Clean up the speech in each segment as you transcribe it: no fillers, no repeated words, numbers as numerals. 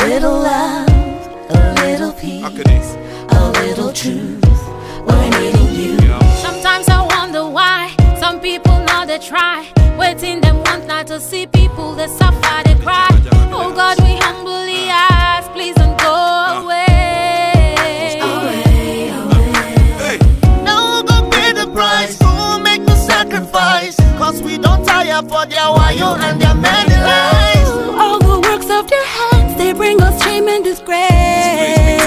little love, a little peace, a little truth. We're needing you. Sometimes I wonder why some people know they try, waiting them want not to see people that suffer, they cry. Oh God, we humbly ask, please don't go away. No, go pay the price, go make the sacrifice, cause we don't tire for their wayo and their many lies. All the works of their hands, they bring us shame and disgrace.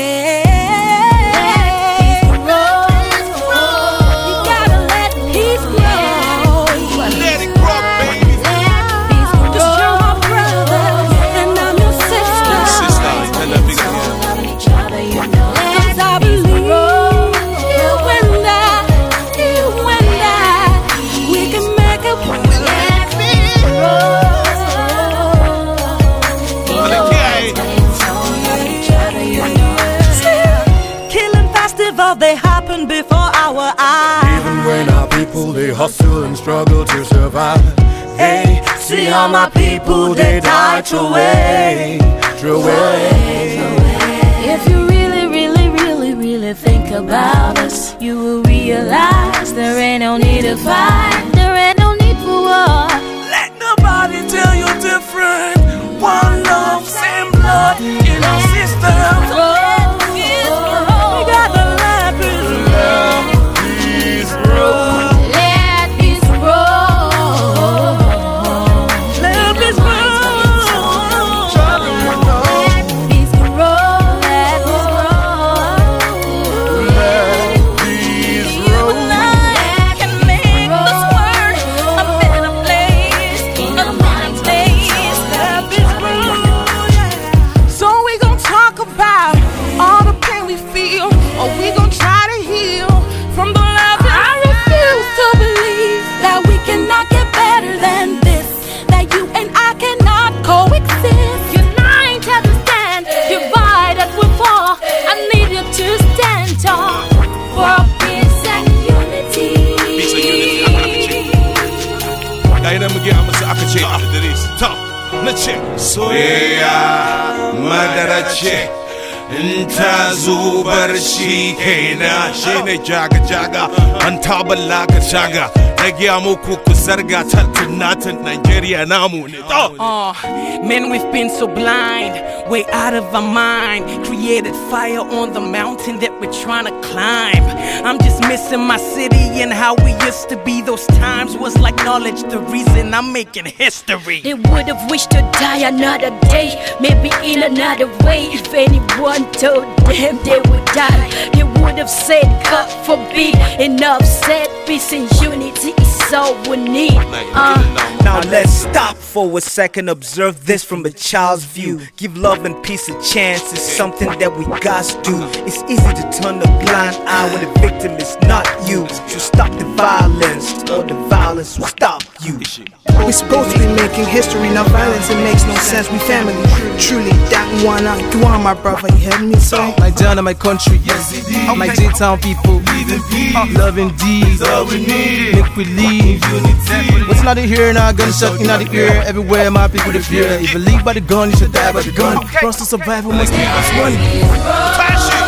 They happen before our eyes. Even when our people, they hustle and struggle to survive. Hey, see how my people, they die true away. If you really think about us, you will realize there ain't no need to fight, there ain't no need for war. Let nobody tell you different. One love, same blood in our system. Soyayya madara ce in ta zubar shi kaina shine jaga an taballa ka shaga na giya muku ku zarga tattunatin Nigeria namu ne. Men, we've been so blind, way out of our mind. Created fire on the mountain that we're trying to climb. I'm just missing my city and how we used to be. Those times was like knowledge, the reason I'm making history. They would have wished to die another day, maybe in another way. If anyone told them they would die, they would have said, God forbid. Enough said, peace and unity is all we need. Now let's stop for a second, observe this from a child's view. Give love and peace a chance, it's something that we got to do. It's easy to turn a blind eye when the victim is not you. So stop the violence, or the violence will stop you. We're supposed to be making history, not violence, it makes no sense. We family, truly, that one I do on my brother, you heard me say? My town and my country, my J-town people, love indeed, all we need, make we leave. What's not in here now, gunshot in the ear, everywhere my people to fear. If you leave by the gun, you should die by the gun. For us to survive, we must keep us running.